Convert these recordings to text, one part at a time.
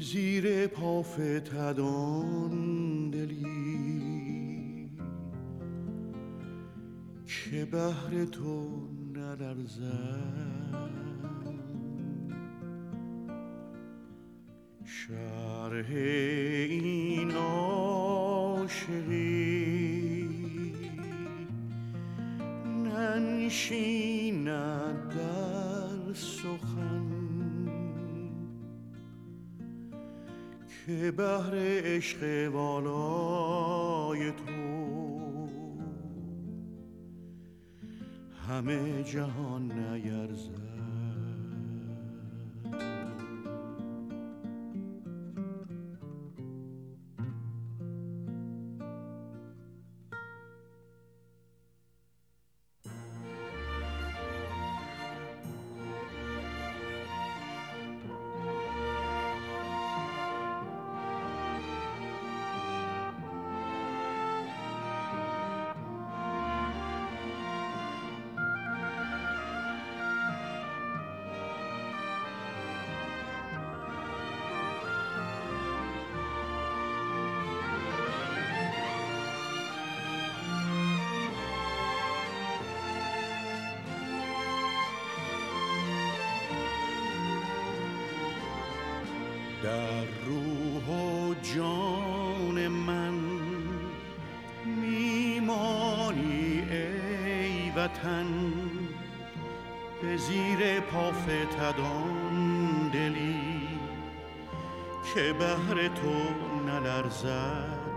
زیر پا فتدان دلی که بهر تو نلرزد. شرح این عاشقی ننشیند در سخن که بهر عشق والای تو همه جهان نیرزد. در روح و جان من میمانی ای وطن، به زیر پا فتدان دلی که بهر تو نلرزد.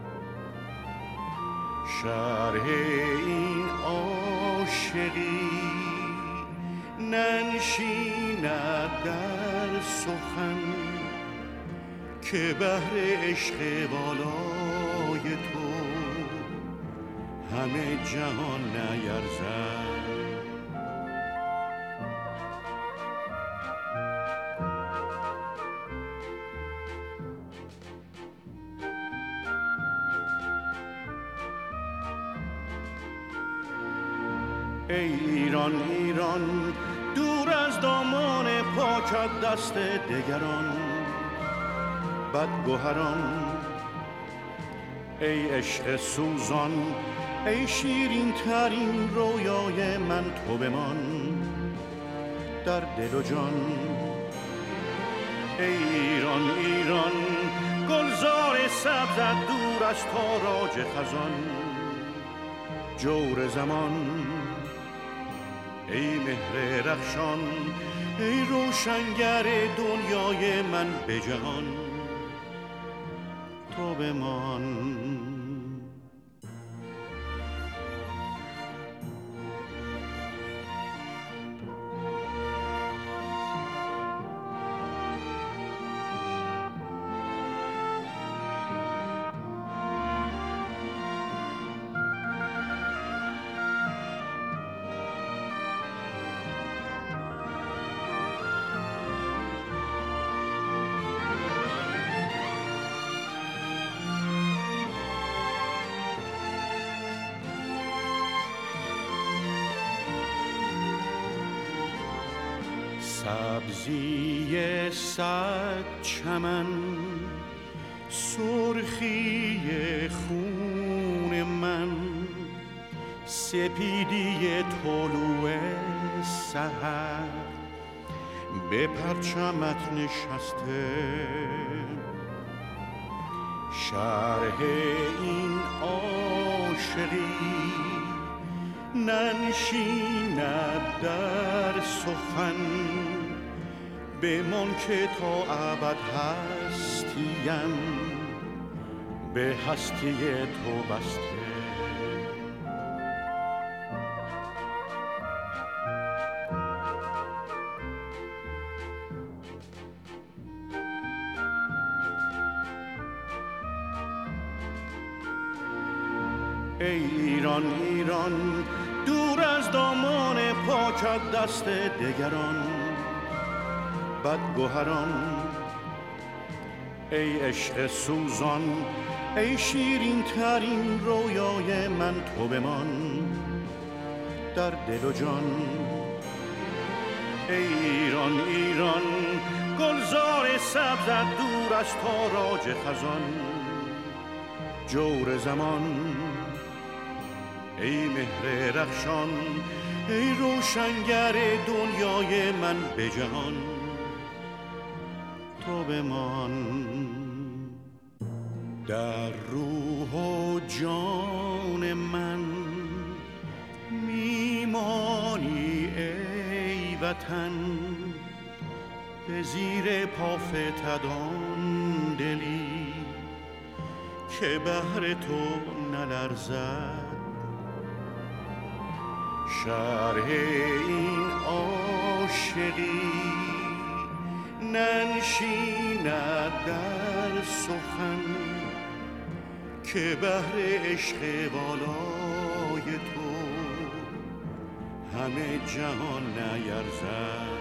شرح این عاشقی ننشیند در سخن که بهر عشق والای تو همه جهان نیرزد. ای ایران ایران دور از دامان پاکت دست دگران بدگوهران، ای عشق سوزان ای شیرین ترین رویای من تو بمان در دل و جان. ای ایران ایران گلزار سبزت دور از تاراج خزان جور زمان، ای مهر رخشان ای روشنگر دنیای من به جهان تو بمان. سبزی صد چمن سرخی خون من، سپیدی طلوع سحر به پرچمت نشسته. شرح این عاشقی ننشیند در سخن بمان که تا ابد هستیم به هستی تو بسته. ای ایران ایران دور از دامان پاکت دست دگران بدگوهران، ای عشق سوزان ای شیرین ترین رویای من تو بمان در دل و جان. ای ایران ایران گلزار سبزت دور از تاراج خزان. جور زمان ای مهر رخشان، ای روشنگر دنیای من به جهان، تو بمان در روح و جان من، میمانی ای وطن به زیر پا فتدان دلی که بهر تو نلرزد. شرح این عاشقی ننشیند در سخن که بهر عشق والای تو همه جهان نیرزد.